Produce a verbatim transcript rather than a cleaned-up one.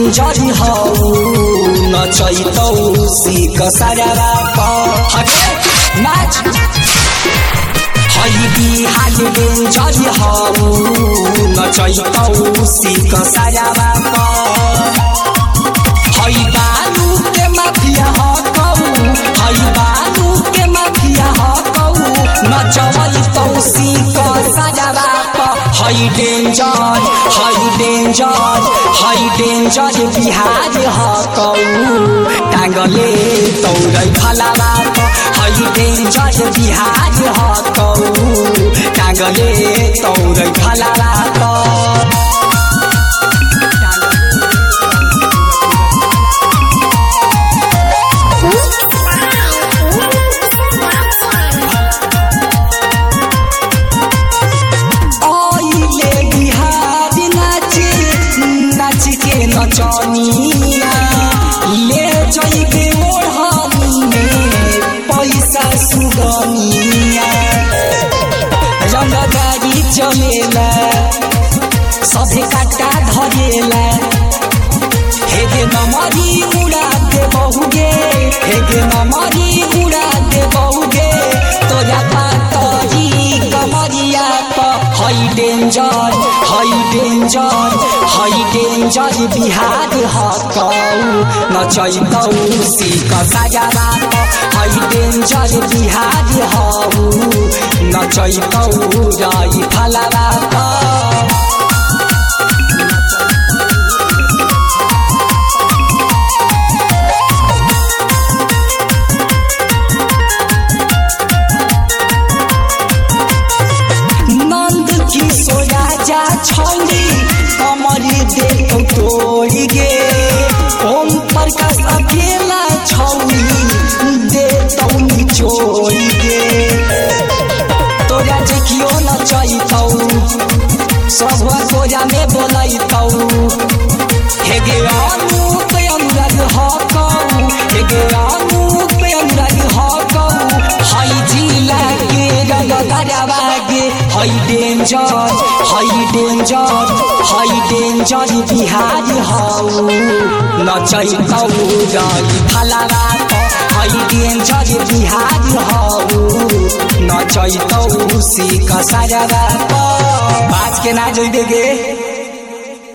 Danger हौ नचैतौ सिक सरवा हटे नाच हई बिहार डेंजर हौ नचैतौ सिक सरवा हई बालू के माफिया हकौ हई बालू के माफिया हकौ नचैतौ सिक सरवा हई डेंजर हई डेंजर हई डेंजर बिहार हकौ टांगले तौरै फलावा हई डेंजर बिहार हकौ टांगले तौरै फलावा नचनिया ले जइबे ओढ़नी में पैसा सुगनिया रंगदारी चलेला सभे काटा धरेला हेगे नमरी उड़ा दे बहुगे हेगे नमरी उड़ा दे बहुगे तोरा पातरी कमरिया प हई डेंजर हई डेंजर हई डेंजर बिहार हकौ नचैतौ सिक सरवा हई डेंजर बिहार हौ नचैतौ रई फलवा छौरी कमरी देखौ तोड़ी गे ओम प्रकाश अकेला छौरी देतौ निचोड़ी गे तोरा देखियो नचैतौ सब तोरा में बोलैतौ हेगे अनूप अनुराग हकौ हेगे अनूप अनुराग हकौ हई जिला के रंगदारवा गे हई डेंजर हई डेंजर हई डेंजर बिहार हौ नचैतौ रई फलावा हई डेंजर बिहार हौ नचैतौ सिक सरवा बाज के ना जइबे गे।